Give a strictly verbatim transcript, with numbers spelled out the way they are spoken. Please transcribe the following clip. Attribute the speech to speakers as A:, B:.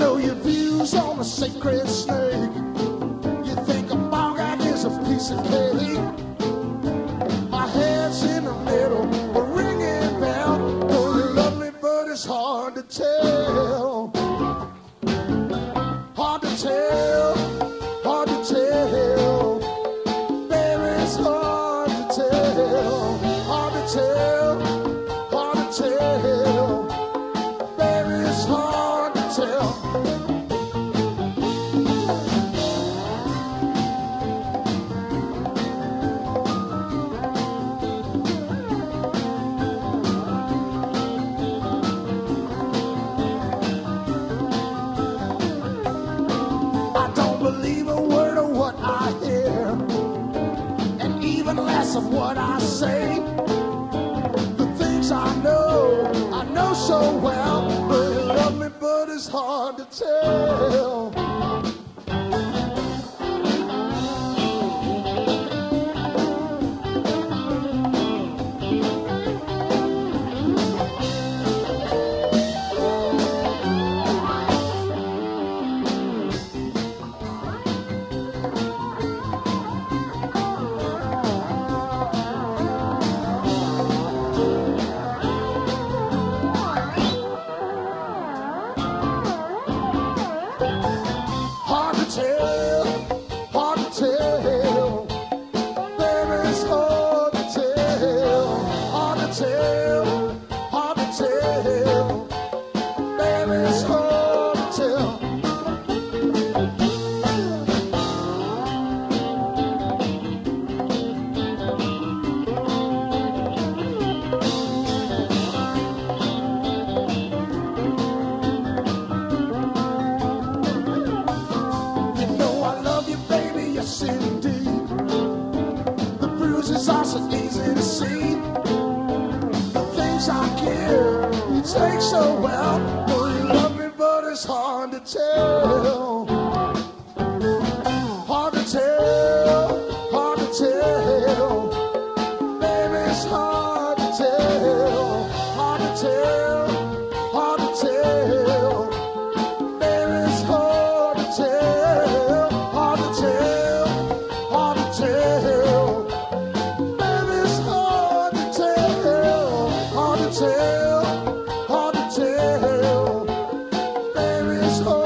A: know your views on a sacred snake. You think a bogart is a piece of cake. My head's in the middle, a ringing bell. Oh, you love me, but it's hard to tell. Hard to tell, hard to tell. Baby, it's hard to tell. Hard to tell, hard to tell. Baby, it's hard to tell. Believe a word of what I hear, and even less of what I say. The things I know, I know so well, but you love me, but it's hard to tell. Hard to tell, hard to tell. Baby, it's hard to tell. Hard to tell, hard to tell. Baby, it's hard to tell. Yes, indeed. The bruises are so easy to see. The things I care, you take so well. Oh, you love me, but it's hard to tell. Hard to tell, hard to tell. Baby, it's hard to tell. Hard to tell, hard to tell. Baby, it's hard to tell. Hard to tell. Hard to tell, baby, it's hard to tell. Hard to tell, hard to tell, baby, it's hard.